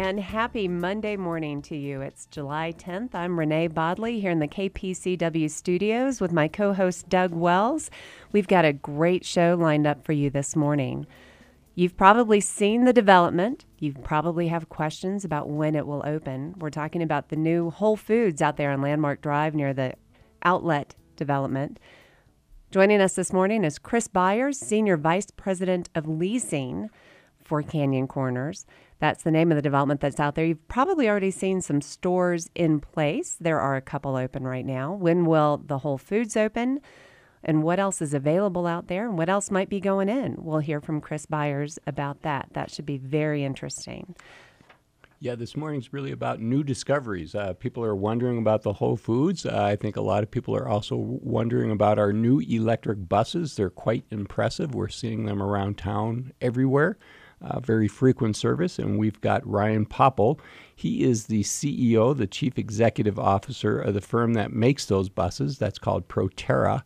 and happy Monday morning to you. It's July 10th. I'm Renee Bodley here in the KPCW studios with my co-host Doug Wells. We've got a great show lined up for you this morning. You've probably seen the development. You probably have questions about when it will open. We're talking about the new Whole Foods out there on Landmark Drive near the outlet development. Joining us this morning is Chris Byers, Senior Vice President of Leasing for Canyon Corners. That's the name of the development that's out there. You've probably already seen some stores in place. There are a couple open right now. When will the Whole Foods open? And what else is available out there? And what else might be going in? We'll hear from Chris Byers about that. That should be very interesting. Yeah, this morning's really about new discoveries. People are wondering about the Whole Foods. I think a lot of people are also wondering about our new electric buses. They're quite impressive. We're seeing them around town everywhere. Very frequent service, and we've got Ryan Popple. He is the CEO, the Chief Executive Officer of the firm that makes those buses. That's called Proterra,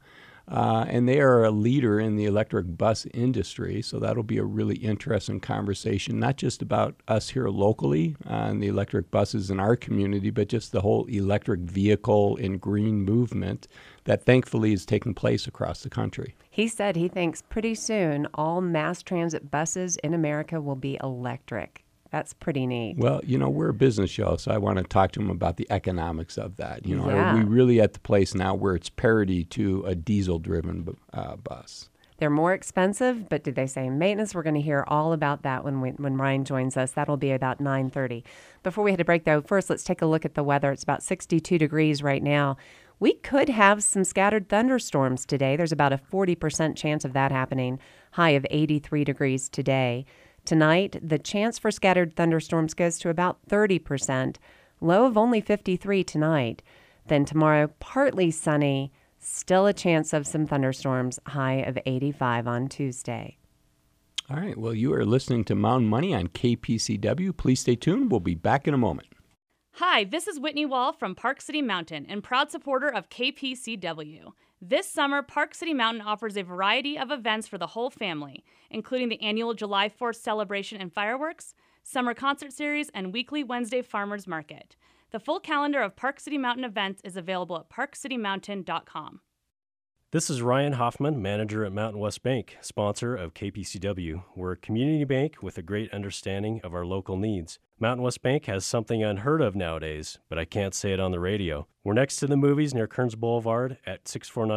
and they are a leader in the electric bus industry, so that'll be a really interesting conversation, not just about us here locally and the electric buses in our community, but just the whole electric vehicle and green movement that thankfully is taking place across the country. He said he thinks pretty soon all mass transit buses in America will be electric. That's pretty neat. Well, we're a business show, so I want to talk to him about the economics of that. Yeah. Are we really at the place now where it's parity to a diesel-driven bus? They're more expensive, but did they say maintenance? We're going to hear all about that when Ryan joins us. That'll be about 9:30. Before we head to break, though, first let's take a look at the weather. It's about 62 degrees right now. We could have some scattered thunderstorms today. There's about a 40% chance of that happening. High of 83 degrees today. Tonight, the chance for scattered thunderstorms goes to about 30%. Low of only 53 tonight. Then tomorrow, partly sunny. Still a chance of some thunderstorms. High of 85 on Tuesday. All right. Well, you are listening to Mountain Money on KPCW. Please stay tuned. We'll be back in a moment. Hi, this is Whitney Wall from Park City Mountain and proud supporter of KPCW. This summer, Park City Mountain offers a variety of events for the whole family, including the annual July 4th celebration and fireworks, summer concert series, and weekly Wednesday farmers market. The full calendar of Park City Mountain events is available at parkcitymountain.com. This is Ryan Hoffman, manager at Mountain West Bank, sponsor of KPCW. We're a community bank with a great understanding of our local needs. Mountain West Bank has something unheard of nowadays, but I can't say it on the radio. We're next to the movies near Kearns Boulevard at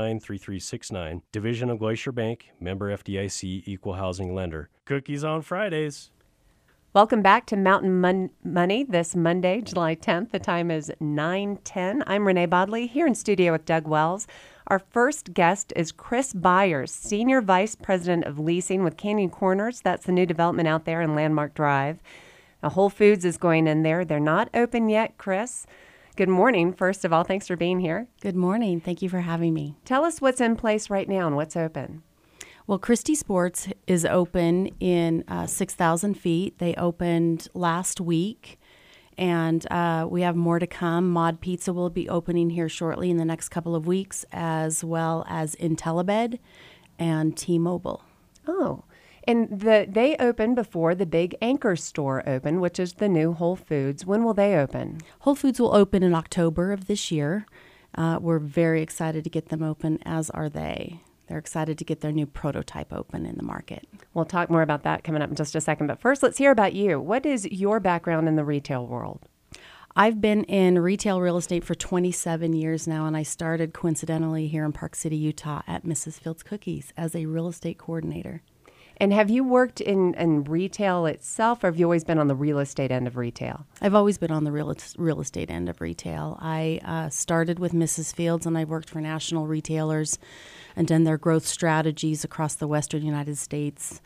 649-3369. Division of Glacier Bank, member FDIC, equal housing lender. Cookies on Fridays. Welcome back to Mountain Money this Monday, July 10th. The time is 9:10. I'm Renee Bodley here in studio with Doug Wells. Our first guest is Chris Byers, Senior Vice President of Leasing with Canyon Corners. That's the new development out there in Landmark Drive. Now, Whole Foods is going in there. They're not open yet, Chris. Good morning. First of all, thanks for being here. Good morning. Thank you for having me. Tell us what's in place right now and what's open. Well, Christie Sports is open in 6,000 feet. They opened last week, and we have more to come. Mod Pizza will be opening here shortly in the next couple of weeks, as well as Intellibed and T-Mobile. Oh, and they opened before the big Anchor store opened, which is the new Whole Foods. When will they open? Whole Foods will open in October of this year. We're very excited to get them open, as are they. They're excited to get their new prototype open in the market. We'll talk more about that coming up in just a second. But first, let's hear about you. What is your background in the retail world? I've been in retail real estate for 27 years now, and I started coincidentally here in Park City, Utah at Mrs. Fields Cookies as a real estate coordinator. And have you worked in retail itself, or have you always been on the real estate end of retail? I've always been on the real estate end of retail. I started with Mrs. Fields, and I worked for national retailers and done their growth strategies across the western United States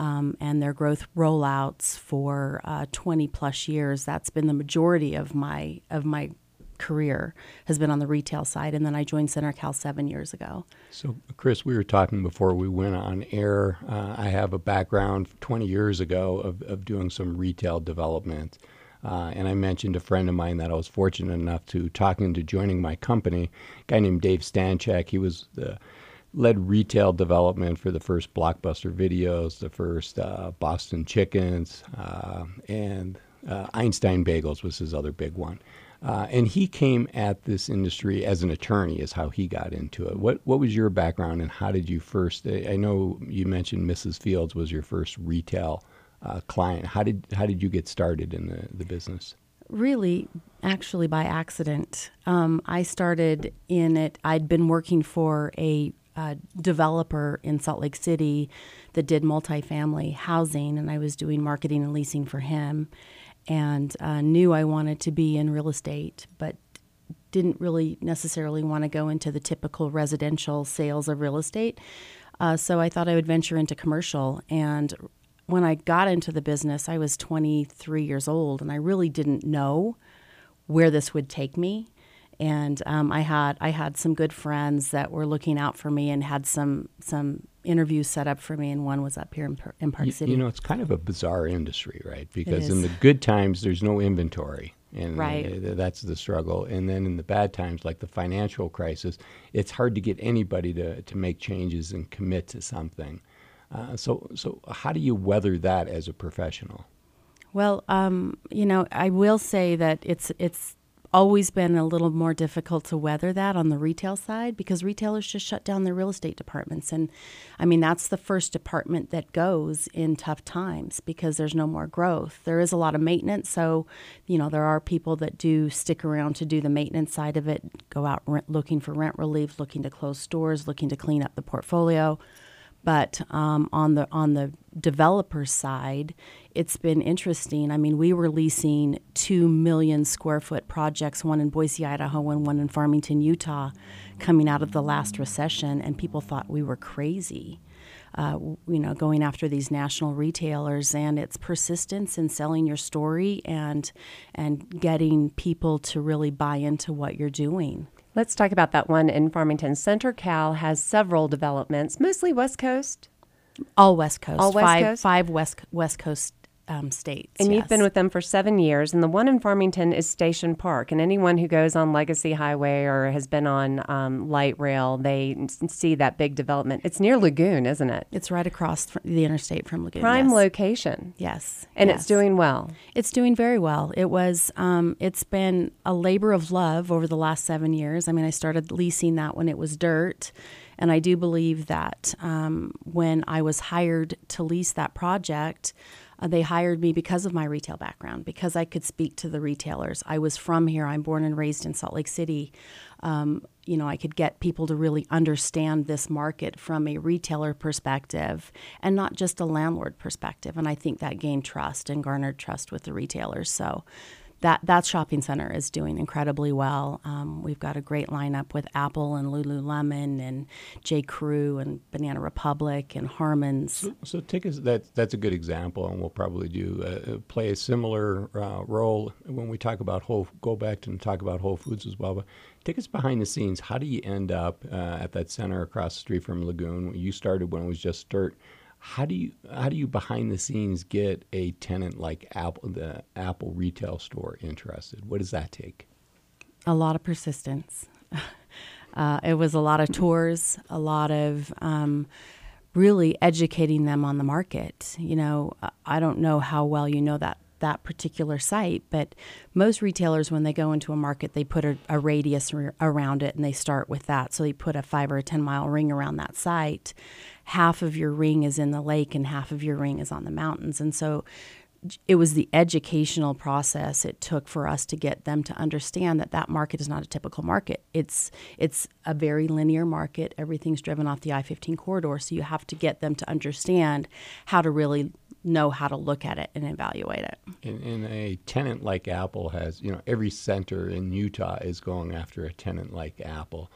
and their growth rollouts for 20 plus years. That's been the majority of my career has been on the retail side, and then I joined CenterCal 7 years ago. So, Chris, we were talking before we went on air. I have a background 20 years ago of doing some retail development. And I mentioned a friend of mine that I was fortunate enough to talk into joining my company, a guy named Dave Stanchak. He was led retail development for the first Blockbuster Videos, the first Boston Chickens, and Einstein Bagels was his other big one. And he came at this industry as an attorney, is how he got into it. What was your background, and how did you first? I know you mentioned Mrs. Fields was your first retail client. How did you get started in the business? Really, actually, by accident. I started in it. I'd been working for a developer in Salt Lake City that did multifamily housing, and I was doing marketing and leasing for him, and knew I wanted to be in real estate, but didn't really necessarily want to go into the typical residential sales of real estate. So I thought I would venture into commercial. And when I got into the business, I was 23 years old, and I really didn't know where this would take me. And I had some good friends that were looking out for me and had some interviews set up for me, and one was up here in Park City. You know, it's kind of a bizarre industry, right? Because in the good times, there's no inventory, and that's the struggle. And then in the bad times, like the financial crisis, it's hard to get anybody to make changes and commit to something. So how do you weather that as a professional? Well, I will say that it's always been a little more difficult to weather that on the retail side, because retailers just shut down their real estate departments. And I mean, that's the first department that goes in tough times because there's no more growth. There is a lot of maintenance. So, there are people that do stick around to do the maintenance side of it, go out looking for rent relief, looking to close stores, looking to clean up the portfolio. But on the developer side, it's been interesting. I mean, we were leasing 2 million square foot projects, one in Boise, Idaho, and one in Farmington, Utah, coming out of the last recession, and people thought we were crazy. Going after these national retailers, and it's persistence in selling your story and getting people to really buy into what you're doing. Let's talk about that one in Farmington. CenterCal has several developments, mostly West Coast. All West Coast. All West Coast? Five West Coast states. And yes. You've been with them for 7 years, and the one in Farmington is Station Park. And anyone who goes on Legacy Highway or has been on light rail, they see that big development. It's near Lagoon, isn't it? It's right across the interstate from Lagoon. Prime yes. location. Yes. And yes. It's doing well. It's doing very well. It was. It's been a labor of love over the last 7 years. I mean, I started leasing that when it was dirt. And I do believe that when I was hired to lease that project, they hired me because of my retail background, because I could speak to the retailers. I was from here. I'm born and raised in Salt Lake City. I could get people to really understand this market from a retailer perspective and not just a landlord perspective. And I think that gained trust and garnered trust with the retailers. So that shopping center is doing incredibly well. We've got a great lineup with Apple and Lululemon and J. Crew and Banana Republic and Harmon's. So take us, that's a good example, and we'll probably play a similar role when we talk about go back and talk about Whole Foods as well. But take us behind the scenes. How do you end up at that center across the street from Lagoon? You started when it was just dirt. How do you behind the scenes get a tenant like Apple, the Apple retail store, interested? What does that take? A lot of persistence. It was a lot of tours, a lot of really educating them on the market. I don't know how well you know that particular site, but most retailers, when they go into a market, they put a radius around it, and they start with that. So they put a 5 or a 10 mile ring around that site. Half of your ring is in the lake and half of your ring is on the mountains. And so it was the educational process it took for us to get them to understand that market is not a typical market. It's a very linear market. Everything's driven off the I-15 corridor. So you have to get them to understand how to really know how to look at it and evaluate it. And a tenant like Apple has, every center in Utah is going after a tenant like Apple.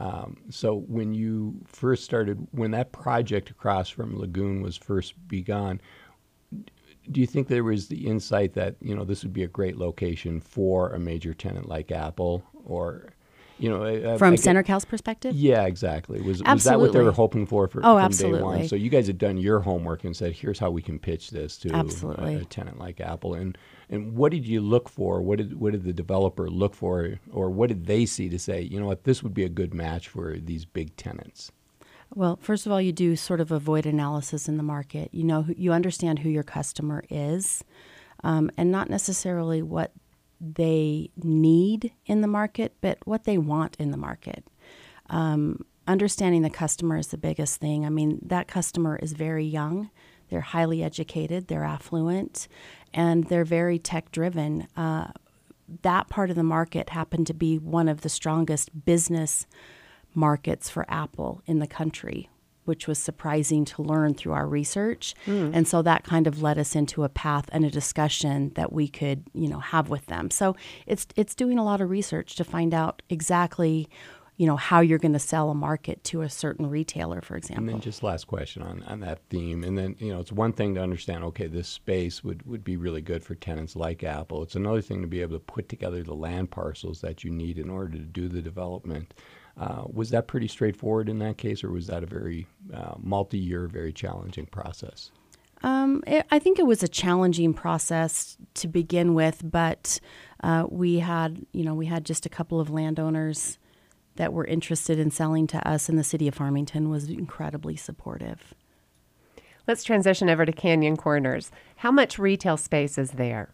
So when you first started, when that project across from Lagoon was first begun, do you think there was the insight that, this would be a great location for a major tenant like Apple? Or, from CenterCal's perspective? Yeah, exactly. Was that what they were hoping for from absolutely. day one? So you guys had done your homework and said, here's how we can pitch this to a tenant like Apple. And what did you look for? What did the developer look for? Or what did they see to say, this would be a good match for these big tenants? Well, first of all, you do sort of a void analysis in the market. You understand who your customer is. and not necessarily what they need in the market, but what they want in the market. Understanding the customer is the biggest thing. I mean, that customer is very young. They're highly educated, they're affluent, and they're very tech-driven. That part of the market happened to be one of the strongest business markets for Apple in the country, which was surprising to learn through our research. And so that kind of led us into a path and a discussion that we could, have with them. So it's doing a lot of research to find out exactly how you're going to sell a market to a certain retailer, for example. And then just last question on that theme. And then, it's one thing to understand, okay, this space would be really good for tenants like Apple. It's another thing to be able to put together the land parcels that you need in order to do the development. Was that pretty straightforward in that case, or was that a very multi-year, very challenging process? I think it was a challenging process to begin with, but we had just a couple of landowners that were interested in selling to us, and the city of Farmington was incredibly supportive. Let's transition over to Canyon Corners. How much retail space is there?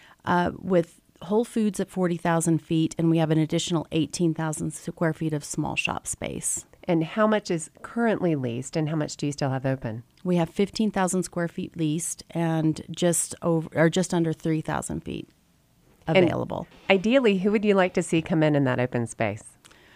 With Whole Foods at 40,000 feet, and we have an additional 18,000 square feet of small shop space. And how much is currently leased, and how much do you still have open? We have 15,000 square feet leased, and just under 3,000 feet available. And ideally, who would you like to see come in that open space?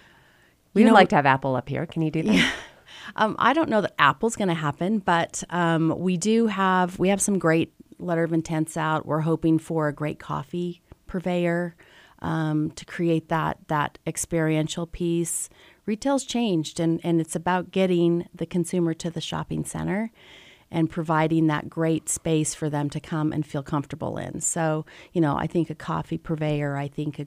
We would like to have Apple up here. Can you do that? Yeah. I don't know that Apple's going to happen, but we have some great letter of intents out. We're hoping for a great coffee purveyor to create that experiential piece. Retail's changed, and it's about getting the consumer to the shopping center and providing that great space for them to come and feel comfortable in. So, I think a coffee purveyor, I think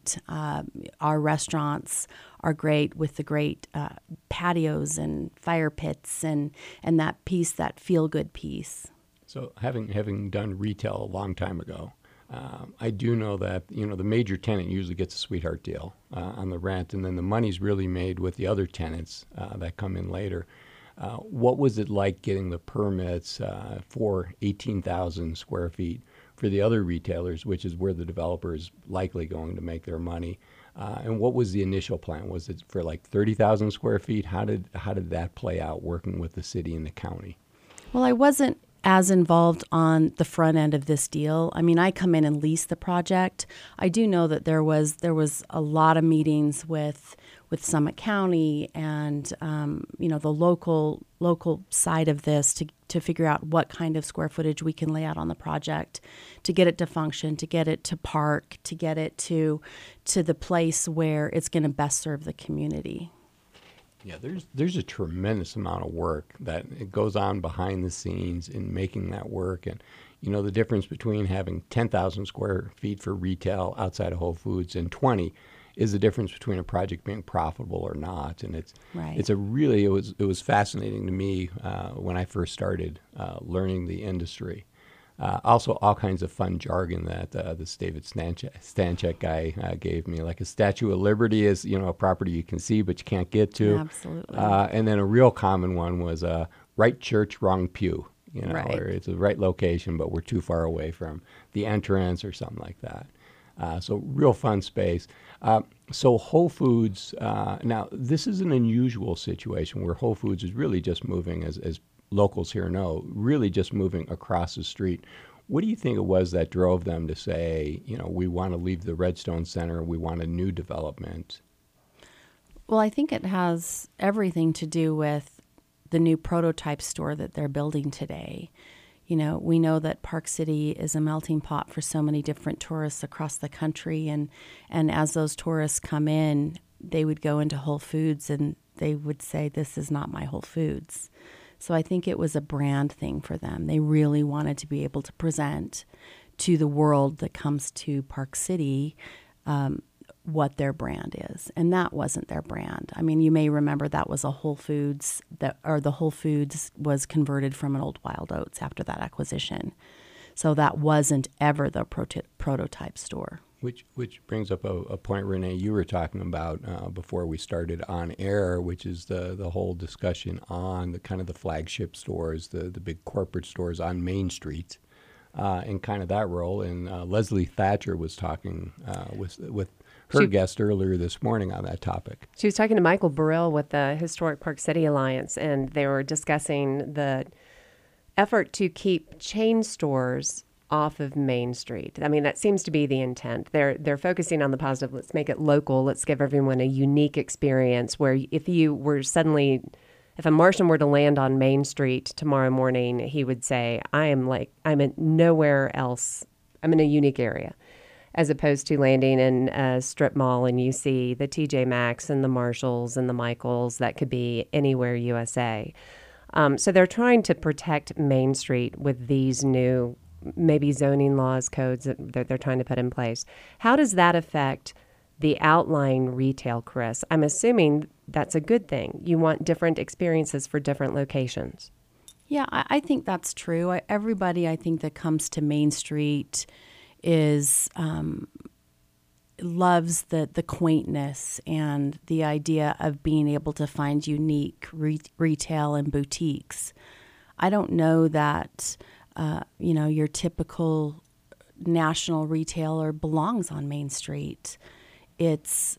our restaurants are great with the great patios and fire pits and that piece, that feel-good piece. So having done retail a long time ago, I do know that, the major tenant usually gets a sweetheart deal on the rent, and then the money's really made with the other tenants that come in later. What was it like getting the permits for 18,000 square feet for the other retailers, which is where the developer is likely going to make their money? And what was the initial plan? Was it for like 30,000 square feet? How did that play out working with the city and the county? Well, I wasn't as involved on the front end of this deal. I mean, I come in and lease the project. I do know that there was a lot of meetings with Summit County and the local side of this to figure out what kind of square footage we can lay out on the project to get it to function, to get it to park, to get it to the place where it's going to best serve the community. Yeah, there's a tremendous amount of work that it goes on behind the scenes in making that work. And, the difference between having 10,000 square feet for retail outside of Whole Foods and 20 is the difference between a project being profitable or not. And it was fascinating to me when I first started learning the industry. Also, all kinds of fun jargon that this David Stanchek guy gave me, like a Statue of Liberty is, a property you can see but you can't get to. Absolutely. And then a real common one was right church, wrong pew. Right. Or it's the right location, but we're too far away from the entrance or something like that. So real fun space. So Whole Foods, now this is an unusual situation where Whole Foods is really just moving, as locals here know, really just moving across the street. What do you think it was that drove them to say, we want to leave the Redstone Center, we want a new development? Well, I think it has everything to do with the new prototype store that they're building today. We know that Park City is a melting pot for so many different tourists across the country, and as those tourists come in, they would go into Whole Foods and they would say, this is not my Whole Foods. So I think it was a brand thing for them. They really wanted to be able to present to the world that comes to Park City what their brand is. And that wasn't their brand. I mean, you may remember that was a Whole Foods, the Whole Foods was converted from an old Wild Oats after that acquisition. So that wasn't ever the prototype store. Which brings up a point, Renee, you were talking about before we started on air, which is the whole discussion on the kind of the flagship stores, the big corporate stores on Main Street. in kind of that role. And Leslie Thatcher was talking with her guest earlier this morning on that topic. She was talking to Michael Burrell with the Historic Park City Alliance, and they were discussing the effort to keep chain stores off of Main Street. I mean, that seems to be the intent. They're focusing on the positive. Let's make it local. Let's give everyone a unique experience where if a Martian were to land on Main Street tomorrow morning, he would say, I'm in nowhere else. I'm in a unique area, as opposed to landing in a strip mall and you see the TJ Maxx and the Marshalls and the Michaels. That could be anywhere USA. So they're trying to protect Main Street with these new, maybe zoning laws, codes that they're trying to put in place. How does that affect the outlying retail, Chris? I'm assuming that's a good thing. You want different experiences for different locations. Yeah, I think that's true. Everybody, I think, that comes to Main Street is loves the quaintness and the idea of being able to find unique retail and boutiques. I don't know that your typical national retailer belongs on Main Street. It's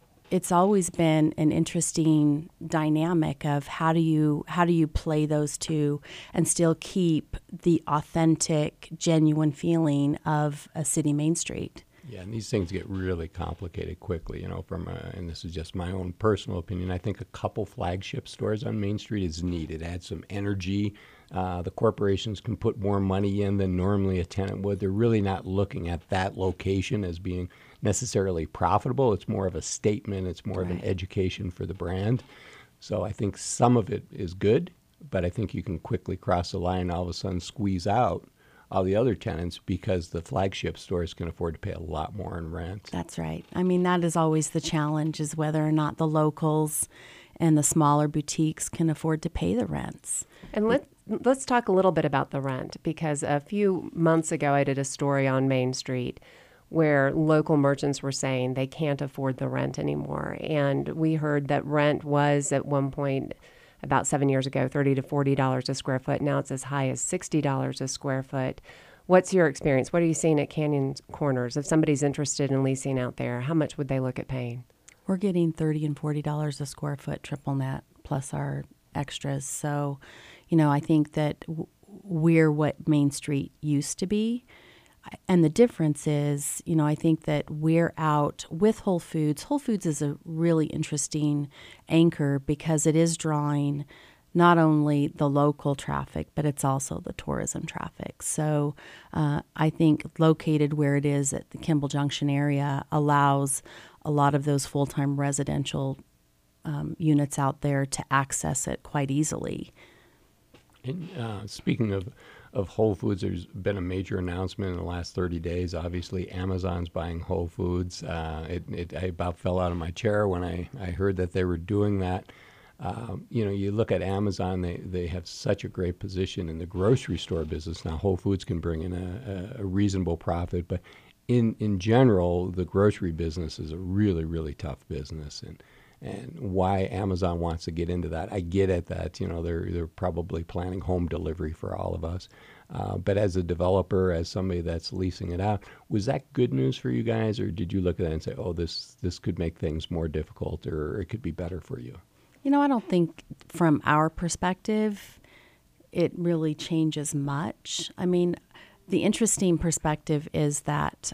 always been an interesting dynamic of how do you play those two and still keep the authentic, genuine feeling of a city Main Street. Yeah, and these things get really complicated quickly, and this is just my own personal opinion. I think a couple flagship stores on Main Street is needed. Add some energy. The corporations can put more money in than normally a tenant would. They're really not looking at that location as being necessarily profitable. It's more of a statement. It's more of an education for the brand. So I think some of it is good, but I think you can quickly cross the line and all of a sudden squeeze out all the other tenants because the flagship stores can afford to pay a lot more in rent. That's right. I mean, that is always the challenge, is whether or not the locals and the smaller boutiques can afford to pay the rents. And let's talk a little bit about the rent, because a few months ago I did a story on Main Street where local merchants were saying they can't afford the rent anymore. And we heard that rent was at one point, about 7 years ago, $30 to $40 a square foot. Now it's as high as $60 a square foot. What's your experience? What are you seeing at Canyon Corners? If somebody's interested in leasing out there, how much would they look at paying? We're getting $30 and $40 a square foot triple net plus our extras. So, I think that we're what Main Street used to be. And the difference is, I think that we're out with Whole Foods. Whole Foods is a really interesting anchor because it is drawing not only the local traffic, but it's also the tourism traffic. So I think located where it is at the Kimball Junction area allows a lot of those full-time residential units out there to access it quite easily. And speaking of Whole Foods, there's been a major announcement in the last 30 days. Obviously, Amazon's buying Whole Foods. I about fell out of my chair when I heard that they were doing that. You look at Amazon, they have such a great position in the grocery store business. Now, Whole Foods can bring in a reasonable profit, but in general, the grocery business is a really, really tough business. And why Amazon wants to get into that, I get it that they're probably planning home delivery for all of us. But as a developer, as somebody that's leasing it out, was that good news for you guys, or did you look at that and say, oh, this could make things more difficult, or it could be better for you? I don't think from our perspective it really changes much. I mean, the interesting perspective is that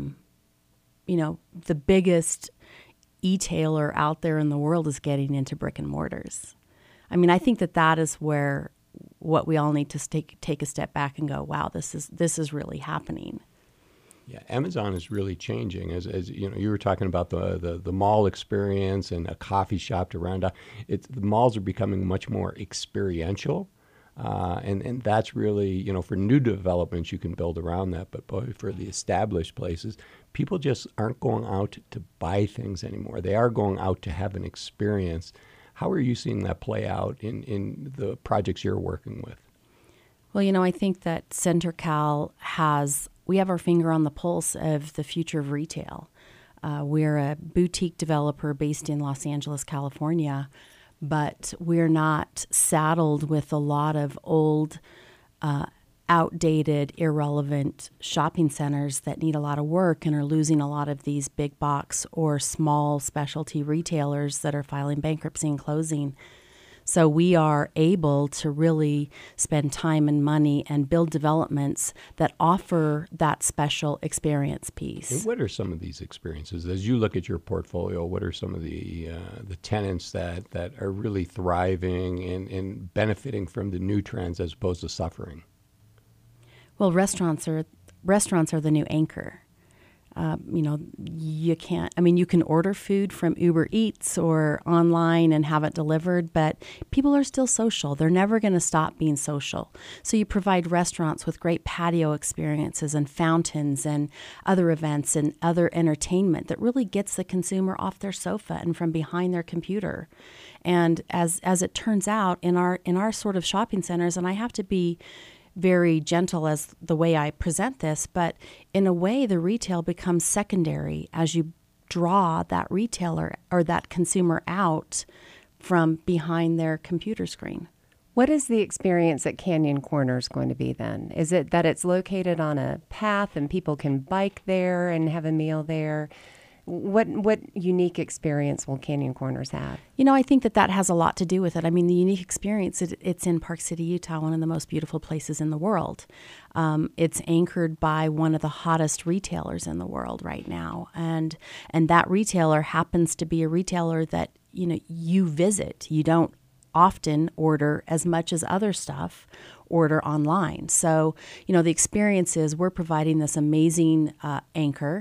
the biggest e-tailer out there in the world is getting into brick and mortars. I mean, I think that is where what we all need to take a step back and go, wow, this is really happening. Yeah, Amazon is really changing. As you were talking about the mall experience and a coffee shop to round out. The malls are becoming much more experiential. And that's really, for new developments, you can build around that. But boy, for the established places, people just aren't going out to buy things anymore. They are going out to have an experience. How are you seeing that play out in the projects you're working with? Well, I think that CenterCal we have our finger on the pulse of the future of retail. We're a boutique developer based in Los Angeles, California, but we're not saddled with a lot of old outdated, irrelevant shopping centers that need a lot of work and are losing a lot of these big box or small specialty retailers that are filing bankruptcy and closing. So we are able to really spend time and money and build developments that offer that special experience piece. And what are some of these experiences? As you look at your portfolio, what are some of the tenants that are really thriving and benefiting from the new trends as opposed to suffering? Well, restaurants are the new anchor. You can order food from Uber Eats or online and have it delivered, but people are still social. They're never going to stop being social. So you provide restaurants with great patio experiences and fountains and other events and other entertainment that really gets the consumer off their sofa and from behind their computer. And as it turns out, in our sort of shopping centers, and I have to be very gentle as the way I present this, but in a way the retail becomes secondary as you draw that retailer or that consumer out from behind their computer screen. What is the experience at Canyon Corners going to be then? Is it that it's located on a path and people can bike there and have a meal there? What unique experience will Canyon Corners have? I think that has a lot to do with it. I mean, the unique experience, it's in Park City, Utah, one of the most beautiful places in the world. It's anchored by one of the hottest retailers in the world right now. And that retailer happens to be a retailer that, you visit. You don't often order as much as other stuff, order online. So, the experience is we're providing this amazing anchor.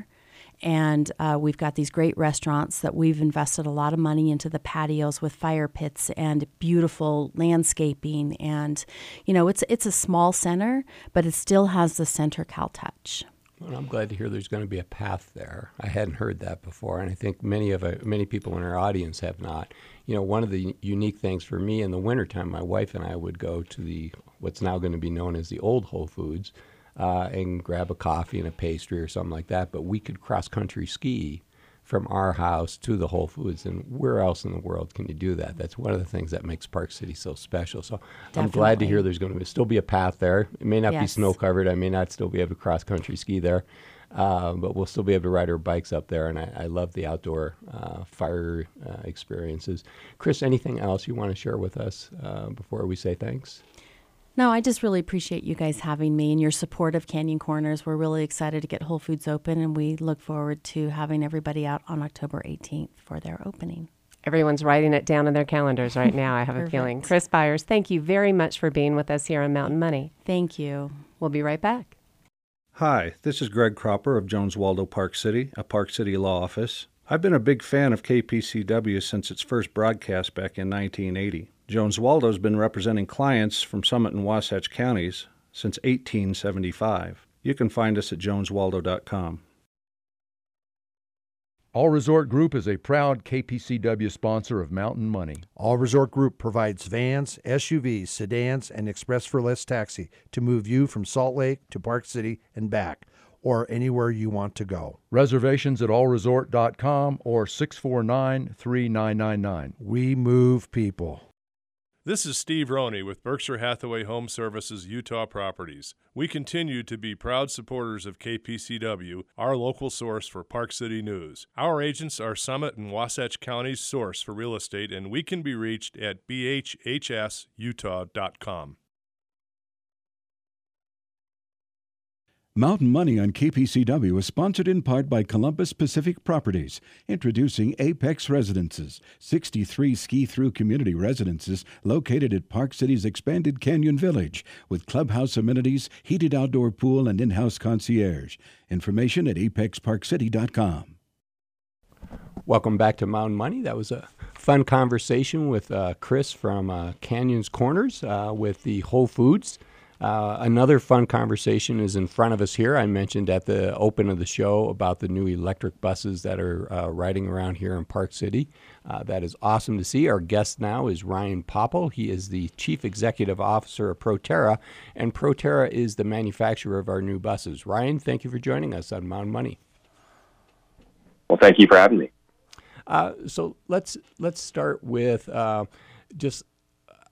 And we've got these great restaurants that we've invested a lot of money into the patios with fire pits and beautiful landscaping. And, it's a small center, but it still has the Center Cal touch. Well, I'm glad to hear there's going to be a path there. I hadn't heard that before, and I think many people in our audience have not. One of the unique things for me in the wintertime, my wife and I would go to what's now going to be known as the old Whole Foods, and grab a coffee and a pastry or something like that. But we could cross-country ski from our house to the Whole Foods. And where else in the world can you do that? That's one of the things that makes Park City so special. So Definitely. I'm glad to hear there's going to still be a path there. It may not be snow-covered. I may not still be able to cross-country ski there. But we'll still be able to ride our bikes up there. And I love the outdoor fire experiences. Chris, anything else you want to share with us before we say thanks? No, I just really appreciate you guys having me and your support of Canyon Corners. We're really excited to get Whole Foods open, and we look forward to having everybody out on October 18th for their opening. Everyone's writing it down in their calendars right now, I have a feeling. Chris Byers, thank you very much for being with us here on Mountain Money. Thank you. We'll be right back. Hi, this is Greg Cropper of Jones Waldo Park City, a Park City law office. I've been a big fan of KPCW since its first broadcast back in 1980. Jones Waldo's been representing clients from Summit and Wasatch counties since 1875. You can find us at joneswaldo.com. All Resort Group is a proud KPCW sponsor of Mountain Money. All Resort Group provides vans, SUVs, sedans, and Express for Less taxi to move you from Salt Lake to Park City and back, or anywhere you want to go. Reservations at allresort.com or 649-3999. We move people. This is Steve Roney with Berkshire Hathaway Home Services Utah Properties. We continue to be proud supporters of KPCW, our local source for Park City news. Our agents are Summit and Wasatch County's source for real estate, and we can be reached at bhhsutah.com. Mountain Money on KPCW is sponsored in part by Columbus Pacific Properties, introducing Apex Residences, 63 ski-through community residences located at Park City's expanded Canyon Village, with clubhouse amenities, heated outdoor pool, and in-house concierge. Information at apexparkcity.com. Welcome back to Mountain Money. That was a fun conversation with Chris from Canyon's Corners with the Whole Foods. Another fun conversation is in front of us here. I mentioned at the open of the show about the new electric buses that are riding around here in Park City. That is awesome to see. Our guest now is Ryan Popple. He is the Chief Executive Officer of Proterra, and Proterra is the manufacturer of our new buses. Ryan, thank you for joining us on Mountain Money. Well, thank you for having me. So let's start with just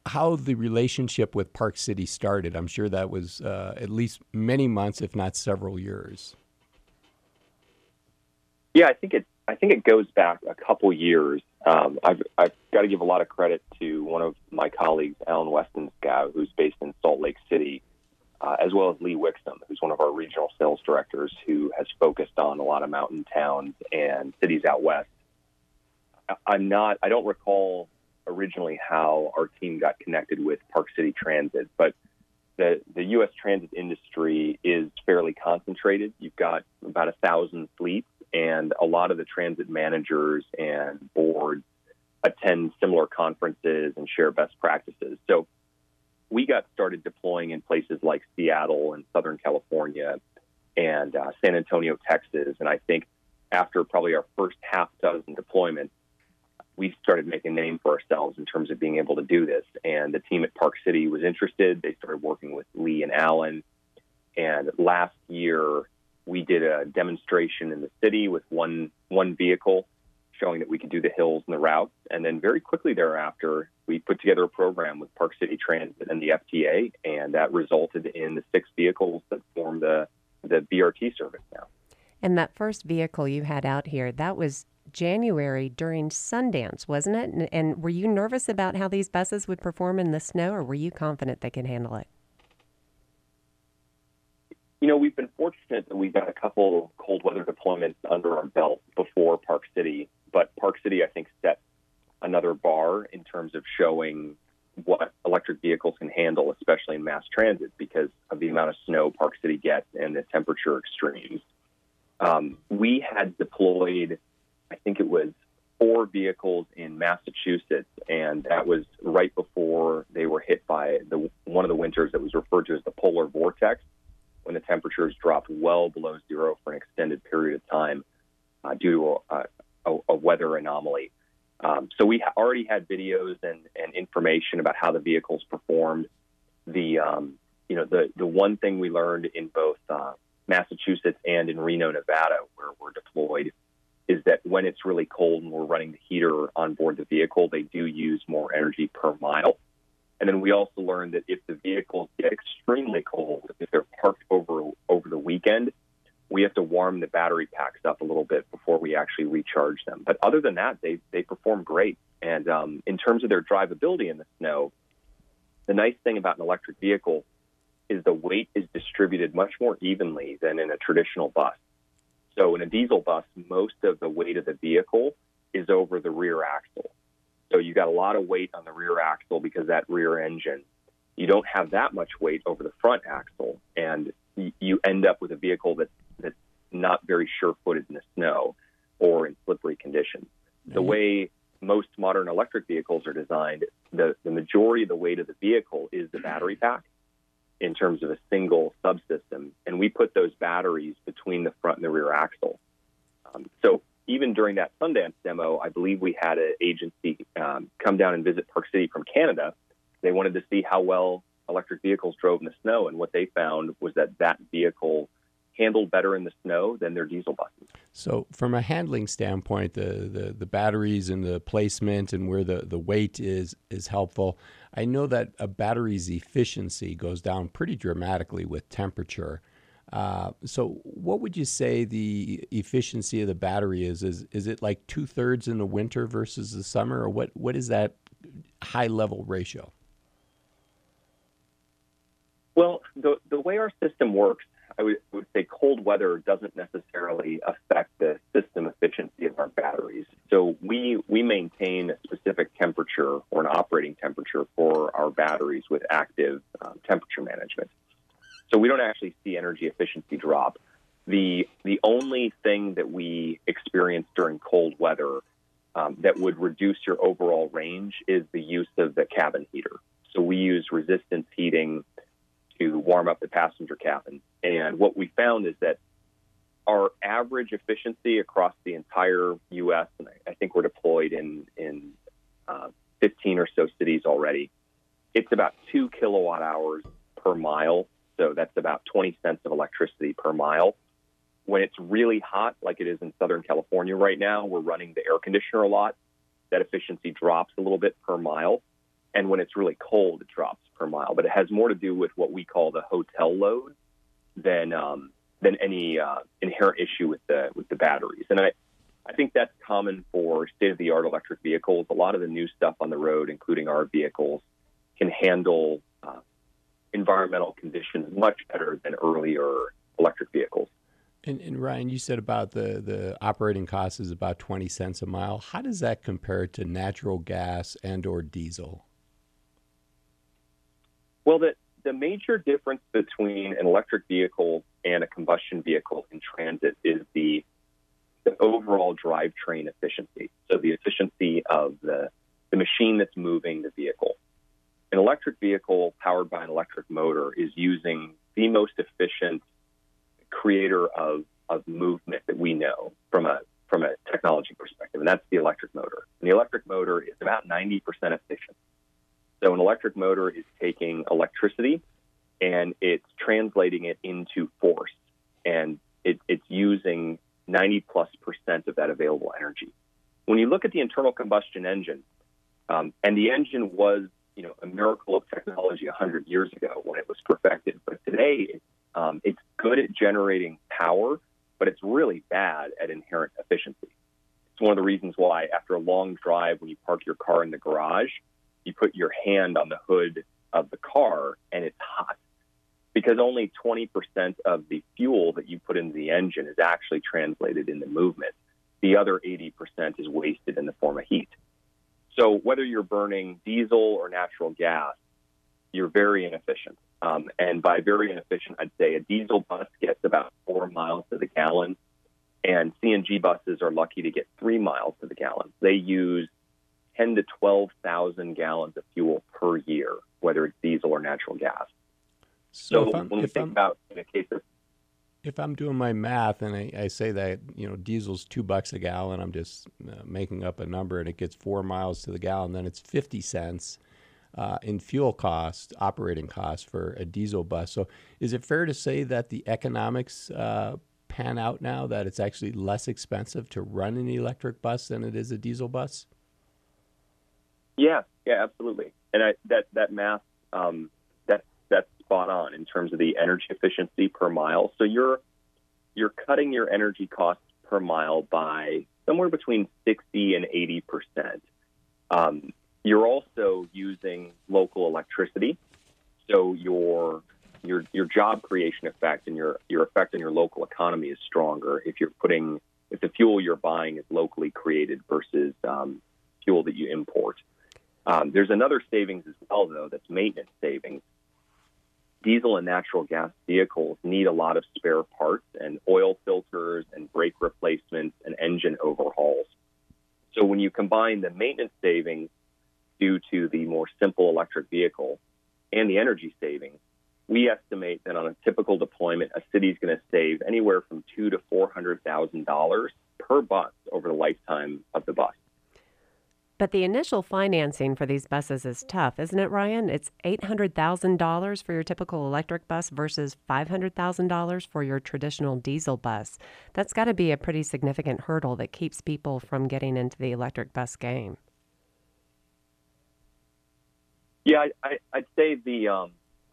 how the relationship with Park City started. I'm sure that was at least many months, if not several years. Yeah, I think it goes back a couple years. I've got to give a lot of credit to one of my colleagues, Alan Westenscow, who's based in Salt Lake City, as well as Lee Wixom, who's one of our regional sales directors, who has focused on a lot of mountain towns and cities out west. I don't recall originally how our team got connected with Park City Transit, but the U.S. transit industry is fairly concentrated. You've got about 1,000 fleets, and a lot of the transit managers and boards attend similar conferences and share best practices. So we got started deploying in places like Seattle and Southern California and San Antonio, Texas. And I think after probably our first half dozen deployments, we started making a name for ourselves in terms of being able to do this. And the team at Park City was interested. They started working with Lee and Alan. And last year, we did a demonstration in the city with one vehicle, showing that we could do the hills and the routes. And then very quickly thereafter, we put together a program with Park City Transit and the FTA, and that resulted in the 6 vehicles that form the BRT service now. And that first vehicle you had out here, that was January during Sundance, wasn't it? And were you nervous about how these buses would perform in the snow, or were you confident they could handle it? You know, we've been fortunate that we got a couple cold weather deployments under our belt before Park City, but Park City, I think, set another bar in terms of showing what electric vehicles can handle, especially in mass transit, because of the amount of snow Park City gets and the temperature extremes. We had deployed, I think it was 4 vehicles in Massachusetts, and that was right before they were hit by one of the winters that was referred to as the polar vortex, when the temperatures dropped well below zero for an extended period of time due to a weather anomaly. So we already had videos and information about how the vehicles performed. The one thing we learned in both Massachusetts and in Reno, Nevada, where we're deployed, is that when it's really cold and we're running the heater on board the vehicle, they do use more energy per mile. And then we also learned that if the vehicles get extremely cold, if they're parked over the weekend, we have to warm the battery packs up a little bit before we actually recharge them. But other than that, they perform great. And in terms of their drivability in the snow, the nice thing about an electric vehicle is the weight is distributed much more evenly than in a traditional bus. So in a diesel bus, most of the weight of the vehicle is over the rear axle. So you got a lot of weight on the rear axle because that rear engine. You don't have that much weight over the front axle, and you end up with a vehicle that's not very sure-footed in the snow or in slippery conditions. The way most modern electric vehicles are designed, the majority of the weight of the vehicle is the battery pack in terms of a single subsystem, and we put those batteries between the front and the rear axle. So even during that Sundance demo, I believe we had an agency come down and visit Park City from Canada. They wanted to see how well electric vehicles drove in the snow, and what they found was that vehicle handled better in the snow than their diesel buses. So from a handling standpoint, the batteries and the placement and where the weight is helpful. I know that a battery's efficiency goes down pretty dramatically with temperature. So what would you say the efficiency of the battery is? Is it like 2/3 in the winter versus the summer, or what is that high level ratio? Well, the way our system works, I would say cold weather doesn't necessarily affect the system efficiency of our batteries. So we maintain a specific temperature or an operating temperature for our batteries with active temperature management. So we don't actually see energy efficiency drop. The only thing that we experience during cold weather that would reduce your overall range is the use of the cabin heater. So we use resistance heating to warm up the passenger cabin. And what we found is that our average efficiency across the entire U.S., and I think we're deployed in 15 or so cities already, it's about 2 kilowatt hours per mile. So that's about 20 cents of electricity per mile. When it's really hot, like it is in Southern California right now, we're running the air conditioner a lot. That efficiency drops a little bit per mile. and when it's really cold, it drops per mile. But it has more to do with what we call the hotel load than any inherent issue with the batteries. And I think that's common for state-of-the-art electric vehicles. A lot of the new stuff on the road, including our vehicles, can handle environmental conditions much better than earlier electric vehicles. And Ryan, you said about the operating cost is about 20 cents a mile. How does that compare to natural gas and or diesel? Well, the major difference between an electric vehicle and a combustion vehicle in transit is the overall drivetrain efficiency. So the efficiency of the machine that's moving the vehicle. An electric vehicle powered by an electric motor is using the most efficient creator of movement that we know from a technology perspective, and that's the electric motor. And the electric motor is about 90% efficient. So an electric motor is taking electricity and it's translating it into force, and it's using 90+% of that available energy. When you look at the internal combustion engine, and the engine was, a miracle of technology 100 years ago when it was perfected, but today it's good at generating power, but it's really bad at inherent efficiency. It's one of the reasons why after a long drive, when you park your car in the garage, you put your hand on the hood of the car and it's hot, because only 20% of the fuel that you put into the engine is actually translated into movement. The other 80% is wasted in the form of heat. So whether you're burning diesel or natural gas, you're very inefficient. And by very inefficient, I'd say a diesel bus gets about 4 miles to the gallon, and CNG buses are lucky to get 3 miles to the gallon. They use 10 to 12,000 gallons of fuel per year, whether it's diesel or natural gas. So when we think about in a case of, if I'm doing my math and I say that, diesel's $2 a gallon, I'm just making up a number, and it gets 4 miles to the gallon, then it's 50 cents in fuel cost, operating cost for a diesel bus. So is it fair to say that the economics pan out now, that it's actually less expensive to run an electric bus than it is a diesel bus? Yeah, absolutely. And that math, that's spot on in terms of the energy efficiency per mile. So you're cutting your energy costs per mile by somewhere between 60 and 80%. You're also using local electricity, so your job creation effect and your effect on your local economy is stronger if the fuel you're buying is locally created versus fuel that you import. There's another savings as well, though, that's maintenance savings. Diesel and natural gas vehicles need a lot of spare parts and oil filters and brake replacements and engine overhauls. So when you combine the maintenance savings due to the more simple electric vehicle and the energy savings, we estimate that on a typical deployment, a city is going to save anywhere from $200,000 to $400,000 per bus over the lifetime of the bus. But the initial financing for these buses is tough, isn't it, Ryan? It's $800,000 for your typical electric bus versus $500,000 for your traditional diesel bus. That's got to be a pretty significant hurdle that keeps people from getting into the electric bus game. Yeah, I'd say the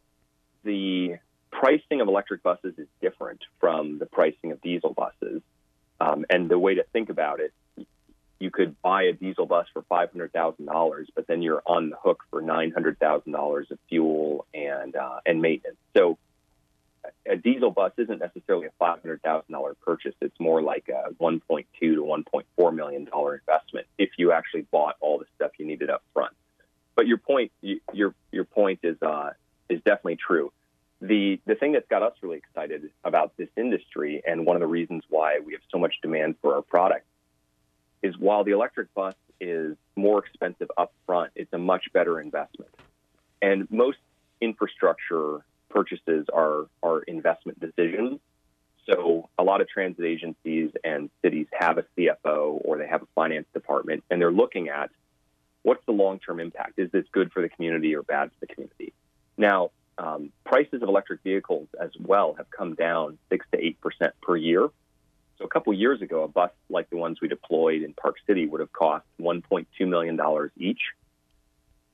pricing of electric buses is different from the pricing of diesel buses. And the way to think about it, you could buy a diesel bus for $500,000, but then you're on the hook for $900,000 of fuel and maintenance. So a diesel bus isn't necessarily a $500,000 purchase. It's more like a $1.2 to $1.4 million investment if you actually bought all the stuff you needed up front. But your point is definitely true. The thing that's got us really excited about this industry, and one of the reasons why we have so much demand for our product, is while the electric bus is more expensive up front, it's a much better investment. And most infrastructure purchases are investment decisions. So a lot of transit agencies and cities have a CFO or they have a finance department, and they're looking at what's the long-term impact? Is this good for the community or bad for the community? Now, prices of electric vehicles as well have come down 6 to 8% per year. So a couple years ago, a bus like the ones we deployed in Park City would have cost $1.2 million each.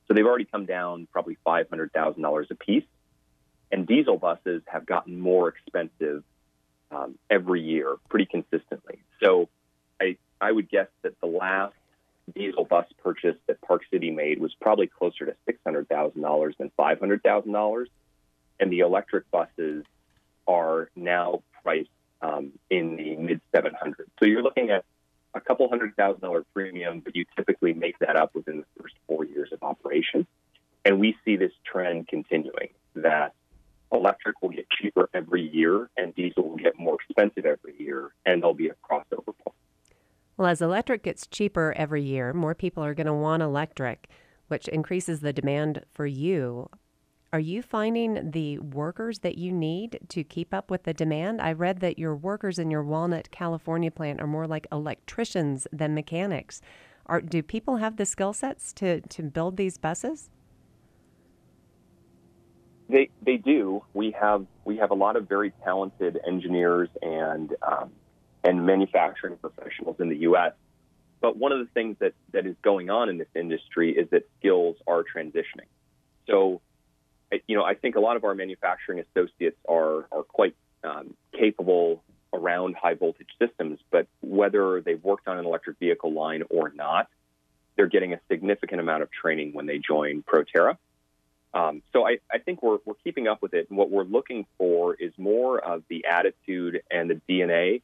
So they've already come down probably $500,000 a piece. And diesel buses have gotten more expensive every year, pretty consistently. So I would guess that the last diesel bus purchase that Park City made was probably closer to $600,000 than $500,000. And the electric buses are now priced in the mid 700s. So you're looking at a couple $100,000 premium, but you typically make that up within the first 4 years of operation. And we see this trend continuing, that electric will get cheaper every year and diesel will get more expensive every year, and there'll be a crossover point. Well, as electric gets cheaper every year, more people are going to want electric, which increases the demand for you. Are you finding the workers that you need to keep up with the demand? I read that your workers in your Walnut, California plant are more like electricians than mechanics. Do people have the skill sets to build these buses? They do. We have a lot of very talented engineers and manufacturing professionals in the U.S. But one of the things that is going on in this industry is that skills are transitioning. So, I think a lot of our manufacturing associates are quite capable around high voltage systems, but whether they've worked on an electric vehicle line or not, they're getting a significant amount of training when they join Proterra. So I think we're keeping up with it. And what we're looking for is more of the attitude and the DNA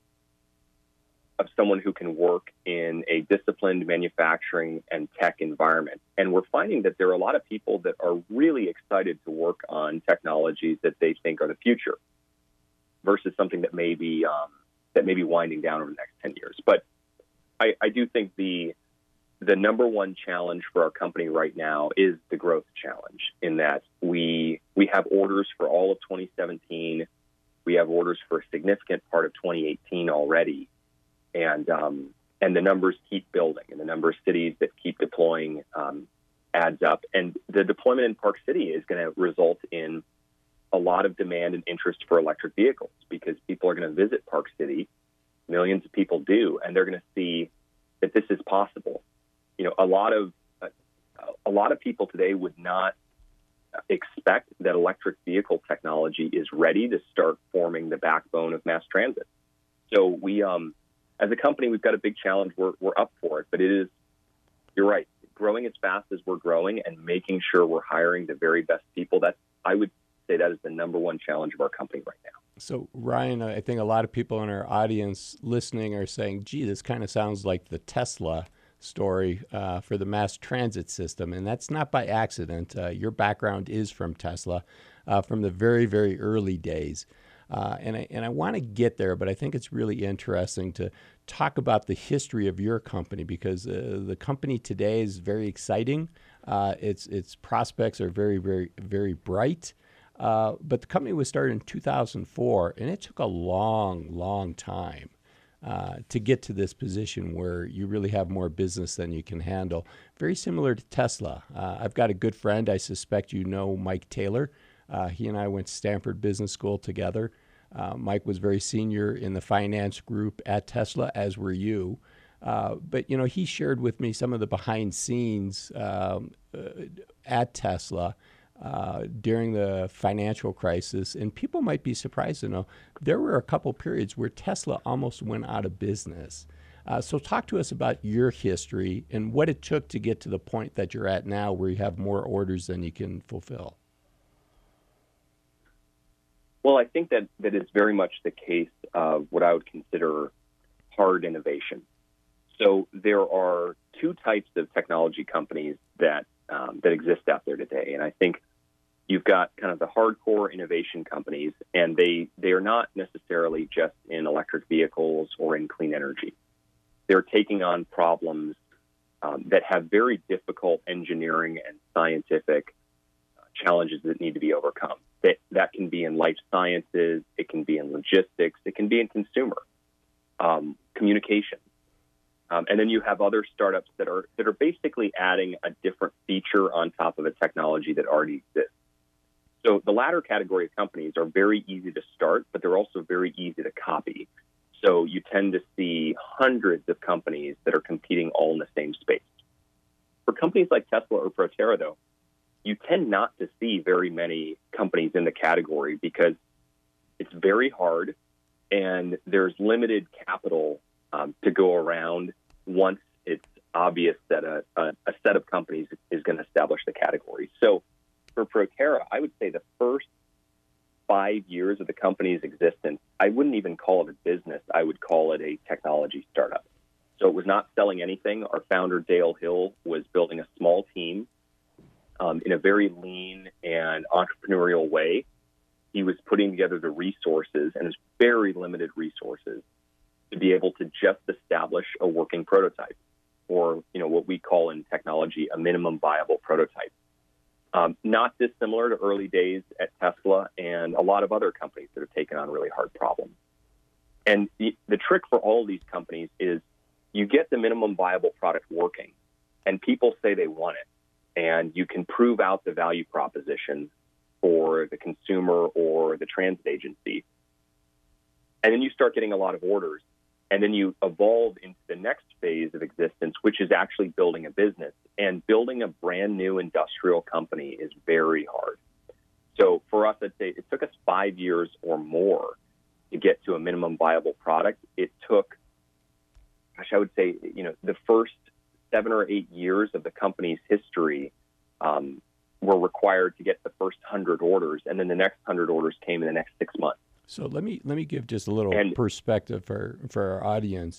of someone who can work in a disciplined manufacturing and tech environment. And we're finding that there are a lot of people that are really excited to work on technologies that they think are the future versus something that may be winding down over the next 10 years. But I do think the number one challenge for our company right now is the growth challenge, in that we have orders for all of 2017. We have orders for a significant part of 2018 already. And the numbers keep building, and the number of cities that keep deploying adds up. And the deployment in Park City is going to result in a lot of demand and interest for electric vehicles, because people are going to visit Park City. Millions of people do, and they're going to see that this is possible. A lot of people today would not expect that electric vehicle technology is ready to start forming the backbone of mass transit. So we, as a company, we've got a big challenge. We're up for it, but you're right, growing as fast as we're growing and making sure we're hiring the very best people. I would say that is the number one challenge of our company right now. So, Ryan, I think a lot of people in our audience listening are saying, gee, this kind of sounds like the Tesla story for the mass transit system. And that's not by accident. Your background is from Tesla, from the very, very early days. And I want to get there, but I think it's really interesting to talk about the history of your company, because the company today is very exciting. Its prospects are very, very, very bright. But the company was started in 2004, and it took a long, long time to get to this position where you really have more business than you can handle. Very similar to Tesla. I've got a good friend. I suspect you know Mike Taylor. He and I went to Stanford Business School together. Mike was very senior in the finance group at Tesla, as were you. But, he shared with me some of the behind scenes at Tesla during the financial crisis. And people might be surprised to know there were a couple periods where Tesla almost went out of business. So talk to us about your history and what it took to get to the point that you're at now, where you have more orders than you can fulfill. Well, I think that is very much the case of what I would consider hard innovation. So there are two types of technology companies that exist out there today. And I think you've got kind of the hardcore innovation companies, and they are not necessarily just in electric vehicles or in clean energy. They're taking on problems that have very difficult engineering and scientific challenges that need to be overcome. That can be in life sciences, it can be in logistics, it can be in consumer communication. And then you have other startups that are basically adding a different feature on top of a technology that already exists. So the latter category of companies are very easy to start, but they're also very easy to copy. So you tend to see hundreds of companies that are competing all in the same space. For companies like Tesla or Proterra, though, you tend not to see very many companies in the category because it's very hard and there's limited capital to go around once it's obvious that a set of companies is going to establish the category. So for Proterra, I would say the first 5 years of the company's existence, I wouldn't even call it a business. I would call it a technology startup. So it was not selling anything. Our founder, Dale Hill, was building a small team in a very lean and entrepreneurial way. He was putting together the resources, and it's very limited resources, to be able to just establish a working prototype, or what we call in technology a minimum viable prototype. Not dissimilar to early days at Tesla and a lot of other companies that have taken on really hard problems. And the trick for all of these companies is you get the minimum viable product working, and people say they want it, and you can prove out the value proposition for the consumer or the transit agency. And then you start getting a lot of orders, and then you evolve into the next phase of existence, which is actually building a business. And building a brand new industrial company is very hard. So for us, I'd say it took us 5 years or more to get to a minimum viable product. It took, I would say, the first 7 or 8 years of the company's history were required to get the first 100 orders, and then the next 100 orders came in the next 6 months. So let me give just a little perspective for our audience.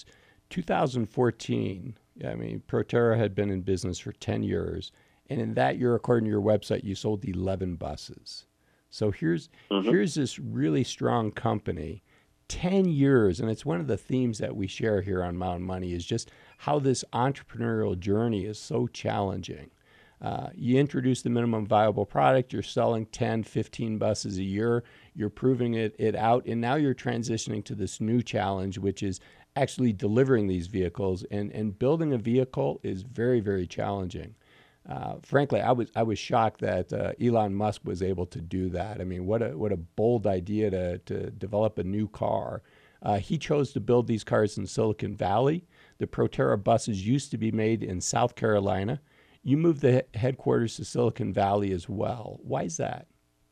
2014, Proterra had been in business for 10 years, and in that year, according to your website, you sold 11 buses. So here's this really strong company, 10 years, and it's one of the themes that we share here on Mountain Money is just how this entrepreneurial journey is so challenging. You introduce the minimum viable product, you're selling 10, 15 buses a year, you're proving it out, and now you're transitioning to this new challenge, which is actually delivering these vehicles, and building a vehicle is very, very challenging. Frankly, I was shocked that Elon Musk was able to do that. I mean, what a bold idea to develop a new car. He chose to build these cars in Silicon Valley. The Proterra buses used to be made in South Carolina. You moved the headquarters to Silicon Valley as well. Why is that?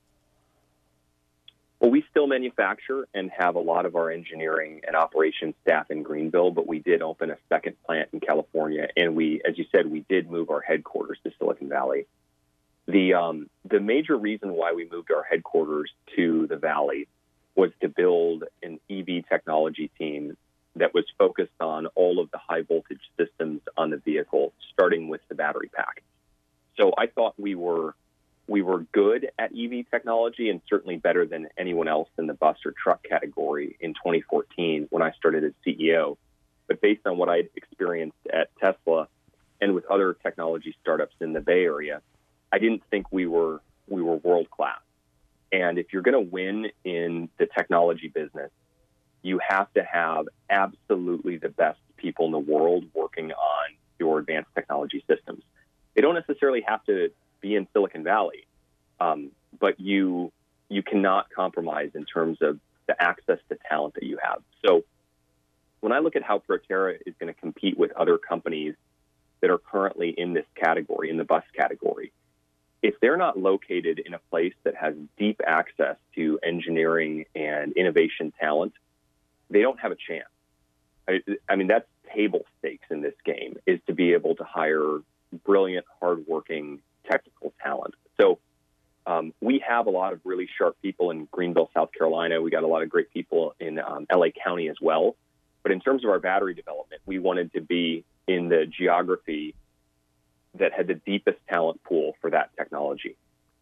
Well, we still manufacture and have a lot of our engineering and operations staff in Greenville, but we did open a second plant in California, and we, as you said, we did move our headquarters to Silicon Valley. The major reason why we moved our headquarters to the Valley was to build an EV technology team that was focused on all of the high voltage systems on the vehicle, starting with the battery pack. So I thought we were good at EV technology, and certainly better than anyone else in the bus or truck category in 2014 when I started as CEO. But based on what I'd experienced at Tesla and with other technology startups in the Bay Area, I didn't think we were world class. And if you're going to win in the technology business, you have to have absolutely the best people in the world working on your advanced technology systems. They don't necessarily have to be in Silicon Valley, but you cannot compromise in terms of the access to talent that you have. So when I look at how Proterra is going to compete with other companies that are currently in this category, in the bus category, if they're not located in a place that has deep access to engineering and innovation talent, they don't have a chance. I mean, that's table stakes in this game, is to be able to hire brilliant, hardworking technical talent. So we have a lot of really sharp people in Greenville, South Carolina. We got a lot of great people in LA County as well. But in terms of our battery development, we wanted to be in the geography that had the deepest talent pool for that technology.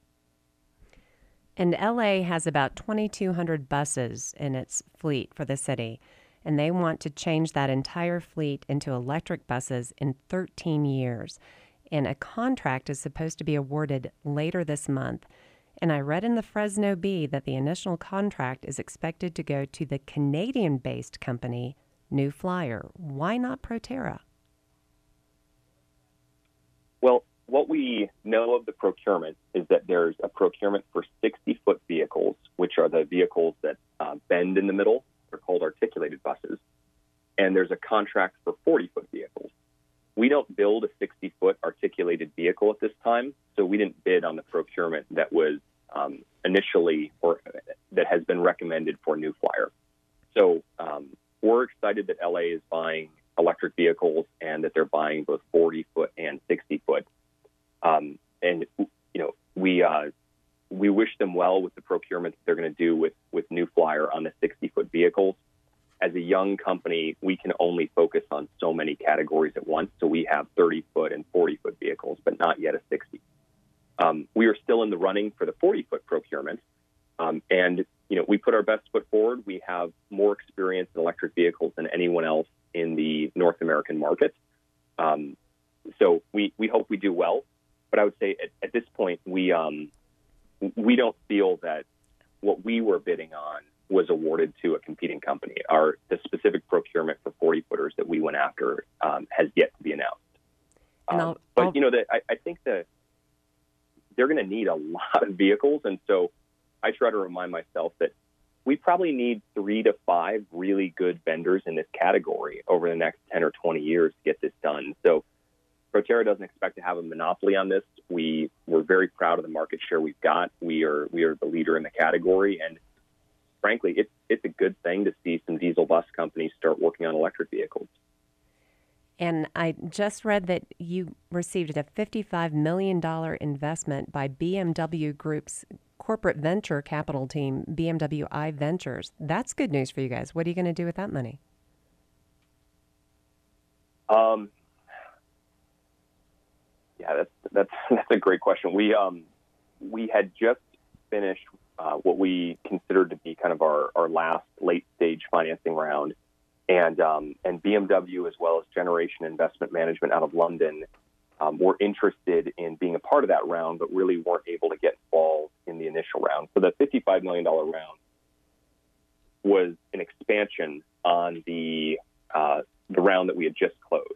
And LA has about 2,200 buses in its fleet for the city, and they want to change that entire fleet into electric buses in 13 years. And a contract is supposed to be awarded later this month. And I read in the Fresno Bee that the initial contract is expected to go to the Canadian-based company New Flyer. Why not Proterra? Well, what we know of the procurement is that there's a procurement for 60-foot vehicles, which are the vehicles that bend in the middle. They're called articulated buses. And there's a contract for 40-foot vehicles. We don't build a 60-foot articulated vehicle at this time, so we didn't bid on the procurement that was initially or that has been recommended for New Flyer. So we're excited that LA is buying electric vehicles and that they're buying both 40-foot and 60-foot. And we wish them well with the procurement that they're going to do with New Flyer on the 60-foot vehicles. As a young company, we can only focus on so many categories at once. So we have 30-foot and 40-foot vehicles, but not yet a 60. We are still in the running for the 40-foot procurement. And we put our best foot forward. We have more experience in electric vehicles than anyone else in the North American market. So we hope we do well. But I would say at this point, we don't feel that what we were bidding on was awarded to a competing company. The specific procurement for 40-footers that we went after has yet to be announced. I think that they're going to need a lot of vehicles, and so I try to remind myself that we probably need 3 to 5 really good vendors in this category over the next 10 or 20 years to get this done. So Proterra doesn't expect to have a monopoly on this. We're very proud of the market share we've got. We are the leader in the category, and frankly, it's a good thing to see some diesel bus companies start working on electric vehicles. And I just read that you received a $55 million investment by BMW Group's corporate venture capital team, BMW I Ventures. That's good news for you guys. What are you going to do with that money? Yeah, that's a great question. We had just finished what we considered to be kind of our last late stage financing round, and BMW as well as Generation Investment Management out of London were interested in being a part of that round, but really weren't able to get involved in the initial round. So the $55 million round was an expansion on the round that we had just closed.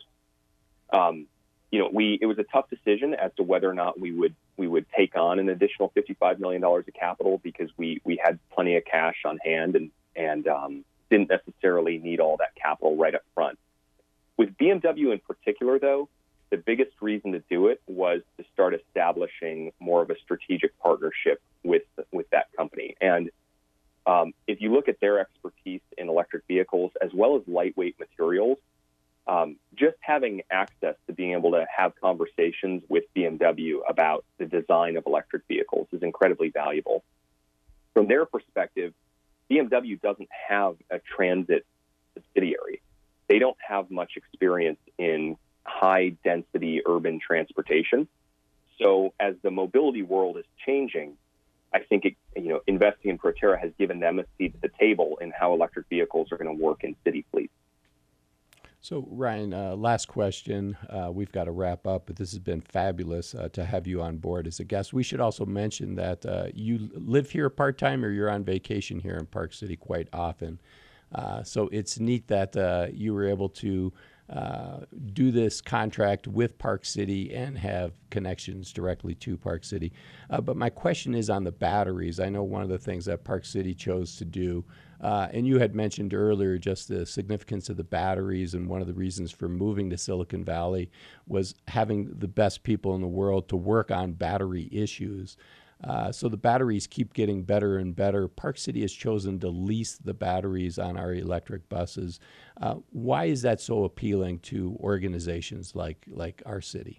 It was a tough decision as to whether or not we would take on an additional $55 million of capital because we had plenty of cash on hand and didn't necessarily need all that capital right up front. With BMW in particular, though, the biggest reason to do it was to start establishing more of a strategic partnership with that company. And if you look at their expertise in electric vehicles as well as lightweight materials, just having access to being able to have conversations with BMW about the design of electric vehicles is incredibly valuable. From their perspective, BMW doesn't have a transit subsidiary. They don't have much experience in high-density urban transportation. So as the mobility world is changing, I think investing in Proterra has given them a seat at the table in how electric vehicles are going to work in city fleets. So, Ryan, last question. We've got to wrap up, but this has been fabulous to have you on board as a guest. We should also mention that you live here part-time or you're on vacation here in Park City quite often. So it's neat that you were able to do this contract with Park City and have connections directly to Park City. But my question is on the batteries. I know one of the things that Park City chose to do, and you had mentioned earlier just the significance of the batteries, and one of the reasons for moving to Silicon Valley was having the best people in the world to work on battery issues. So the batteries keep getting better and better. Park City has chosen to lease the batteries on our electric buses. Why is that so appealing to organizations like our city?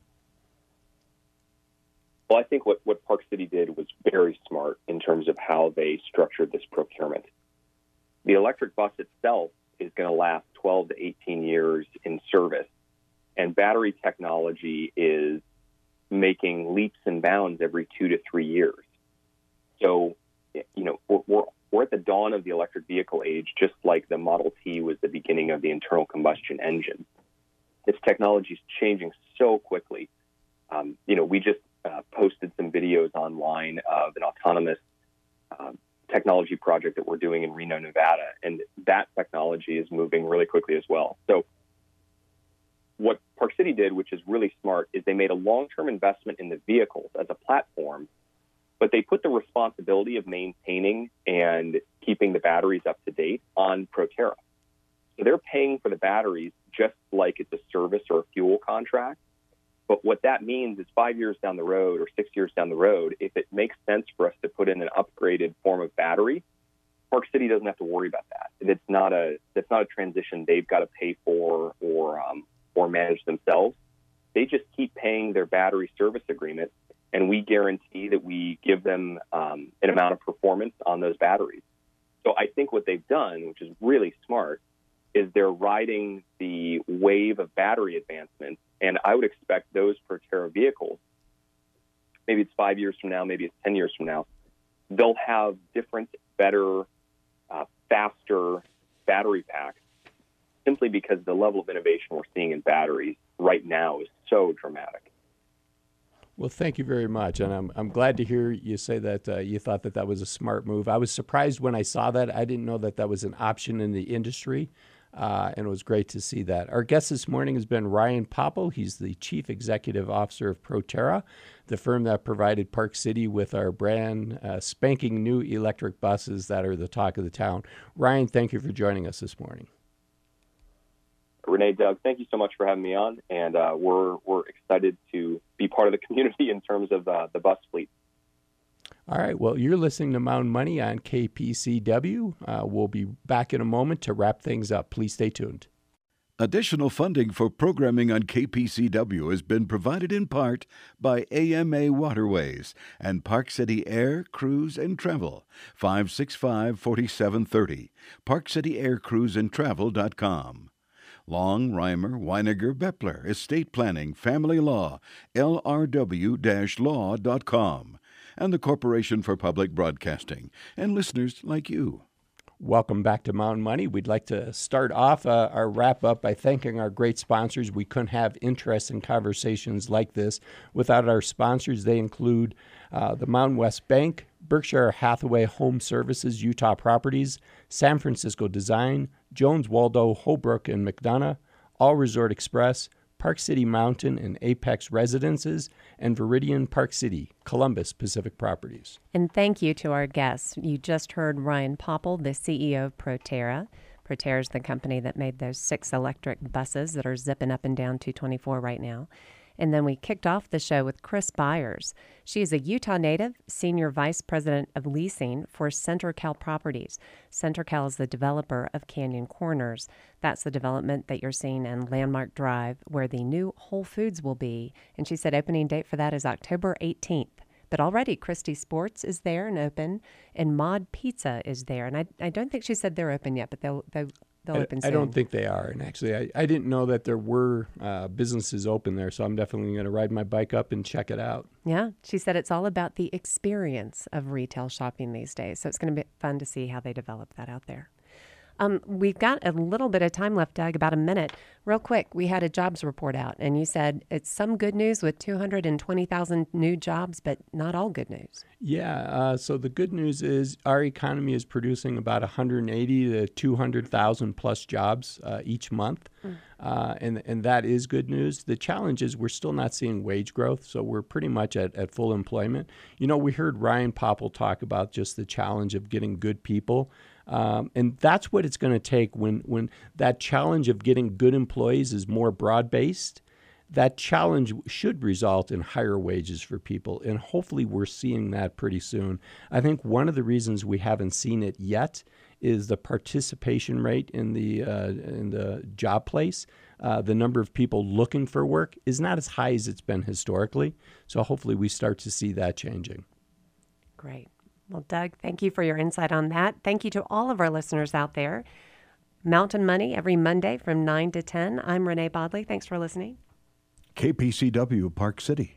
Well, I think what Park City did was very smart in terms of how they structured this procurement. The electric bus itself is going to last 12 to 18 years in service, and battery technology is making leaps and bounds every 2 to 3 years. So, we're at the dawn of the electric vehicle age, just like the Model T was the beginning of the internal combustion engine. This technology is changing so quickly. We just posted some videos online of an autonomous technology project that we're doing in Reno, Nevada, and that technology is moving really quickly as well. So what Park City did, which is really smart, is they made a long-term investment in the vehicles as a platform, but they put the responsibility of maintaining and keeping the batteries up to date on Proterra. So they're paying for the batteries just like it's a service or a fuel contract. But what that means is 5 years down the road or 6 years down the road, if it makes sense for us to put in an upgraded form of battery, Park City doesn't have to worry about that. That's not a transition they've got to pay for or manage themselves. They just keep paying their battery service agreement, and we guarantee that we give them an amount of performance on those batteries. So I think what they've done, which is really smart, is they're riding the wave of battery advancements, and I would expect those Proterra vehicles, maybe it's 5 years from now, maybe it's 10 years from now, they'll have different, better, faster battery packs, simply because the level of innovation we're seeing in batteries right now is so dramatic. Well, thank you very much, and I'm glad to hear you say that you thought that was a smart move. I was surprised when I saw that. I didn't know that was an option in the industry, and it was great to see that. Our guest this morning has been Ryan Popple. He's the Chief Executive Officer of Proterra, the firm that provided Park City with our brand spanking new electric buses that are the talk of the town. Ryan, thank you for joining us this morning. Renee, Doug, thank you so much for having me on, and we're excited to be part of the community in terms of the bus fleet. All right, well, you're listening to Mountain Money on KPCW. We'll be back in a moment to wrap things up. Please stay tuned. Additional funding for programming on KPCW has been provided in part by AMA Waterways and Park City Air, Cruise, and Travel, 565-4730, parkcityaircruiseandtravel.com. Long, Reimer, Weiniger, Bepler, Estate Planning, Family Law, LRW-law.com, and the Corporation for Public Broadcasting, and listeners like you. Welcome back to Mountain Money. We'd like to start off our wrap-up by thanking our great sponsors. We couldn't have interesting conversations like this without our sponsors. They include the Mountain West Bank, Berkshire Hathaway Home Services, Utah Properties, San Francisco Design, Jones Waldo, Holbrook and McDonough, All Resort Express, Park City Mountain and Apex Residences, and Viridian Park City, Columbus Pacific Properties. And thank you to our guests. You just heard Ryan Popple, the CEO of Proterra. Proterra is the company that made those 6 electric buses that are zipping up and down 224 right now. And then we kicked off the show with Chris Byers. She is a Utah native, Senior Vice President of Leasing for CenterCal Properties. CenterCal is the developer of Canyon Corners. That's the development that you're seeing in Landmark Drive, where the new Whole Foods will be. And she said opening date for that is October 18th. But already Christie Sports is there and open, and Mod Pizza is there. And I don't think she said they're open yet, but they'll open soon. I don't think they are. And actually, I didn't know that there were businesses open there, so I'm definitely going to ride my bike up and check it out. Yeah, she said it's all about the experience of retail shopping these days. So it's going to be fun to see how they develop that out there. We've got a little bit of time left, Doug, about a minute. Real quick, we had a jobs report out, and you said it's some good news with 220,000 new jobs, but not all good news. Yeah, so the good news is our economy is producing about 180 to 200,000 plus jobs each month, and that is good news. The challenge is we're still not seeing wage growth, so we're pretty much at full employment. You know, we heard Ryan Popple talk about just the challenge of getting good people. And that's what it's going to take when that challenge of getting good employees is more broad-based. That challenge should result in higher wages for people, and hopefully we're seeing that pretty soon. I think one of the reasons we haven't seen it yet is the participation rate in the job place. The number of people looking for work is not as high as it's been historically, so hopefully we start to see that changing. Great. Well, Doug, thank you for your insight on that. Thank you to all of our listeners out there. Mountain Money every Monday from 9 to 10. I'm Renee Bodley. Thanks for listening. KPCW Park City.